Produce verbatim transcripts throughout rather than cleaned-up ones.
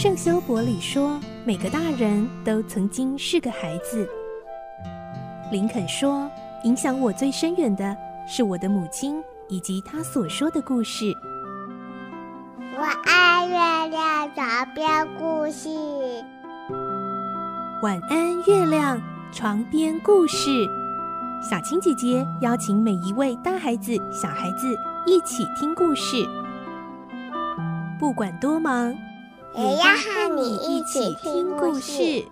圣修伯里说，每个大人都曾经是个孩子。林肯说，影响我最深远的是我的母亲以及她所说的故事。 我爱月亮床边故事。 晚安，月亮床边故事。小青姐姐邀请每一位大孩子、小孩子一起听故事，不管多忙， 也要和你一起听故事。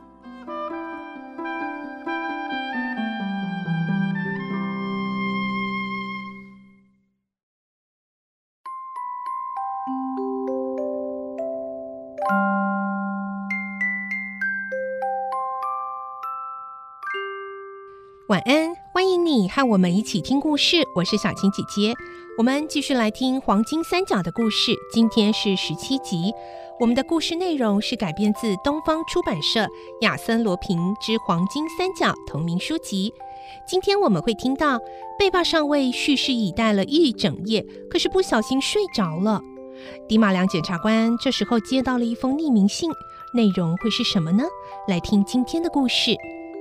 晚安，欢迎你和我们一起听故事，我是小青姐姐。我们继续来听黄金三角的故事，今天是十七集。我们的故事内容是改编自东方出版社亚森罗平之黄金三角同名书籍。今天我们会听到贝霸上尉蓄势以待了一整夜，可是不小心睡着了。迪马良检察官这时候接到了一封匿名信，内容会是什么呢？来听今天的故事。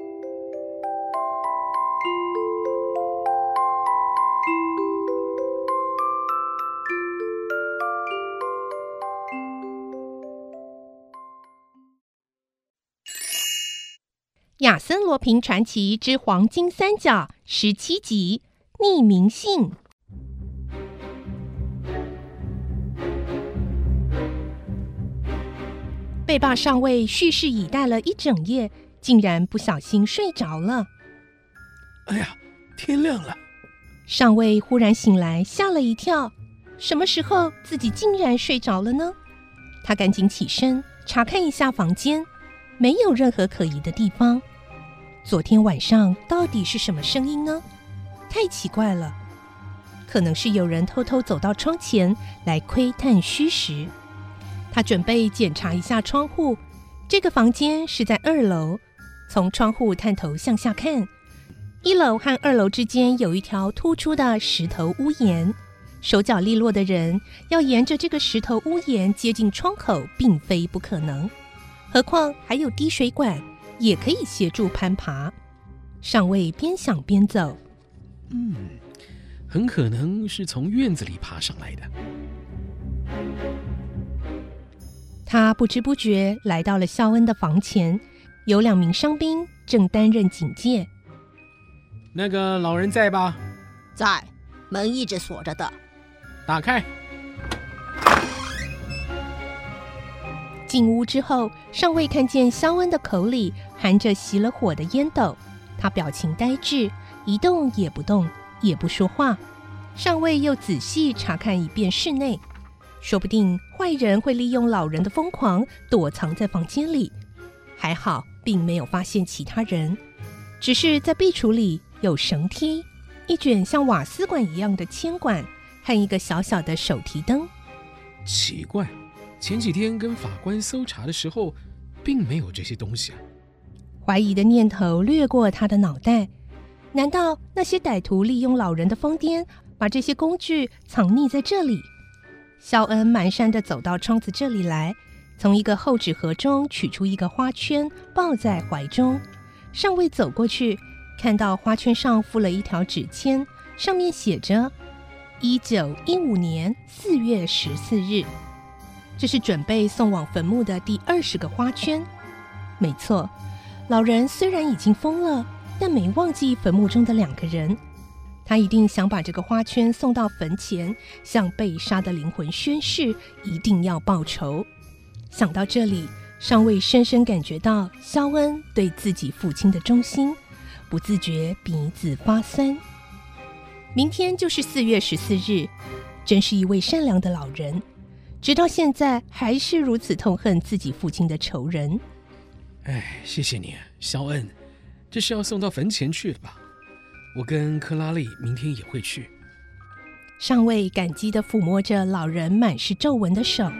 亚森罗平传奇之黄金三角十七集匿名信。贝霸上尉蓄势以待了一整夜，竟然不小心睡着了。 哎呀，天亮了！ 上尉忽然醒来，吓了一跳。什么时候自己竟然睡着了呢？他赶紧起身查看一下房间，没有任何可疑的地方。昨天晚上到底是什么声音呢？太奇怪了，可能是有人偷偷走到窗前来窥探虚实。他准备检查一下窗户，这个房间是在二楼，从窗户探头向下看，一楼和二楼之间有一条突出的石头屋檐，手脚利落的人要沿着这个石头屋檐接近窗口并非不可能，何况还有滴水管也可以协助攀爬。上尉边想边走， 嗯，很可能是从院子里爬上来的。 他不知不觉来到了肖恩的房前，有两名伤兵正担任警戒。 那个老人在吧？ 在，门一直锁着的。 打开。 进屋之后，上尉看见肖恩的口里含着熄了火的烟斗，他表情呆滞，一动也不动，也不说话。上尉又仔细查看一遍室内，说不定坏人会利用老人的疯狂躲藏在房间里。还好并没有发现其他人，只是在壁橱里有绳梯，一卷像瓦斯管一样的铅管和一个小小的手提灯。 奇怪，前几天跟法官搜查的时候并没有这些东西啊。 怀疑的念头掠过他的脑袋，难道那些歹徒利用老人的疯癫，把这些工具藏匿在这里？肖恩蹒跚地走到窗子这里来，从一个厚纸盒中取出一个花圈，抱在怀中。上尉走过去，看到花圈上附了一条纸签，上面写着一九一五年四月十四日。这是准备送往坟墓的第二十个花圈。没错，老人虽然已经疯了，但没忘记坟墓中的两个人。他一定想把这个花圈送到坟前，向被杀的灵魂宣誓，一定要报仇。想到这里，上尉深深感觉到肖恩对自己父亲的忠心，不自觉鼻子发酸。明天就是四月十四日，真是一位善良的老人，直到现在还是如此痛恨自己父亲的仇人。 哎，谢谢你，肖恩，这是要送到坟前去的吧？我跟克拉丽明天也会去。 上尉感激地抚摸着老人满是皱纹的手。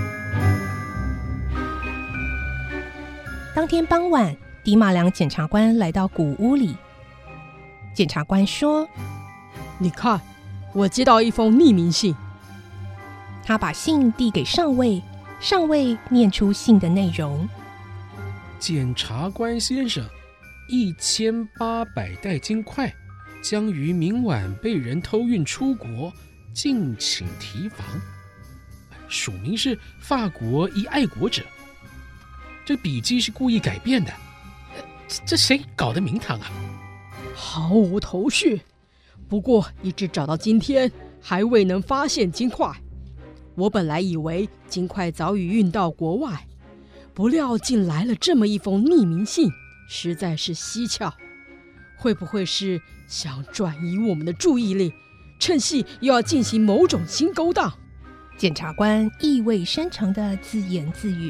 当天傍晚，迪马良检察官来到古屋里。检察官说： 你看，我接到一封匿名信。 他把信递给上尉， 上尉念出信的内容： 检察官先生，一千八百袋金块将于明晚被人偷运出国，敬请提防。署名是法国一爱国者。这笔迹是故意改变的，这这谁搞的名堂啊？ 毫无头绪，不过一直找到今天，还未能发现金块。我本来以为金块早已运到国外，不料竟来了这么一封匿名信，实在是蹊跷。会不会是想转移我们的注意力，趁隙又要进行某种新勾当？ 检察官意味深长地自言自语：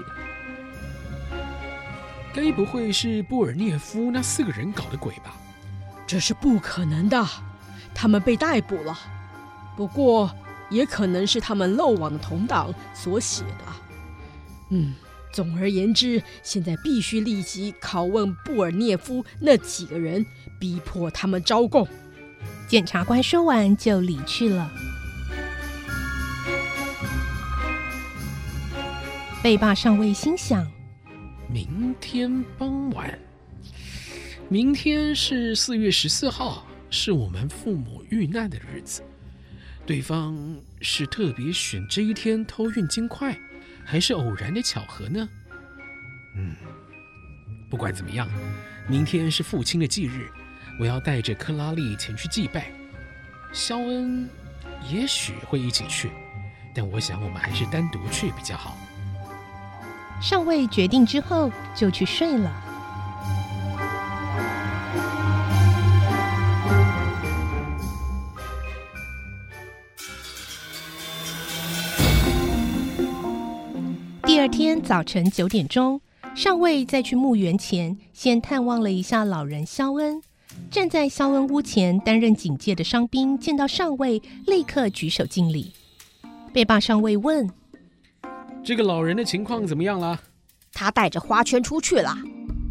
该不会是布尔涅夫那四个人搞的鬼吧？ 这是不可能的，他们被逮捕了。不过也可能是他们漏网的同党所写的。嗯，总而言之，现在必须立即拷问布尔涅夫那几个人，逼迫他们招供。 检察官说完就离去了。被罢上尉心想： 明天傍晚，明天是四月十四号，是我们父母遇难的日子。对方是特别选这一天偷运金块，还是偶然的巧合呢？嗯，不管怎么样，明天是父亲的忌日，我要带着克拉丽前去祭拜。肖恩也许会一起去，但我想我们还是单独去比较好。 上尉决定之后就去睡了。第二天早晨九点钟，上尉在去墓园前，先探望了一下老人肖恩。站在肖恩屋前担任警戒的伤兵见到上尉，立刻举手敬礼。被罢上尉问： 这个老人的情况怎么样了？ 他带着花圈出去了。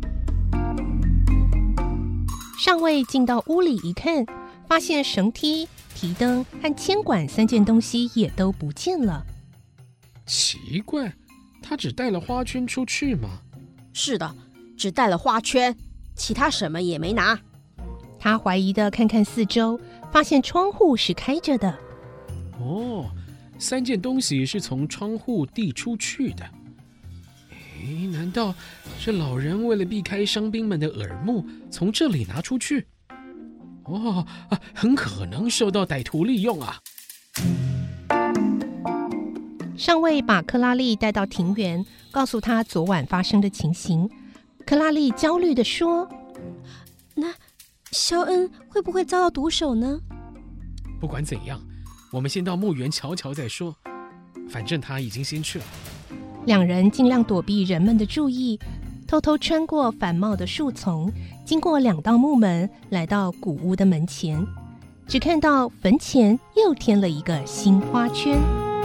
上尉进到屋里一看，发现绳梯、提灯和铅管三件东西也都不见了。 奇怪，他只带了花圈出去吗？ 是的，只带了花圈，其他什么也没拿。 他怀疑地看看四周，发现窗户是开着的。 哦，三件东西是从窗户递出去的。诶，难道这老人为了避开伤兵们的耳目，从这里拿出去？哦，啊，很可能受到歹徒利用啊！ 上尉把克拉丽带到庭园，告诉他昨晚发生的情形。克拉丽焦虑地说： 那肖恩会不会遭到毒手呢？ 不管怎样，我们先到墓园瞧瞧再说，反正他已经先去了。 两人尽量躲避人们的注意，偷偷穿过繁茂的树丛，经过两道木门，来到古屋的门前。只看到坟前又添了一个新花圈。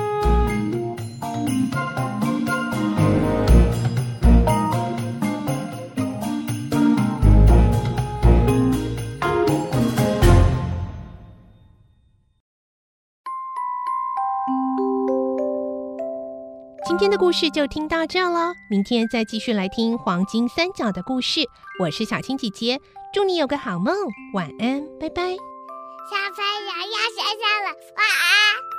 今天的故事就听到这了，明天再继续来听黄金三角的故事。我是小青姐姐，祝你有个好梦，晚安，拜拜。 小朋友要睡觉了，晚安。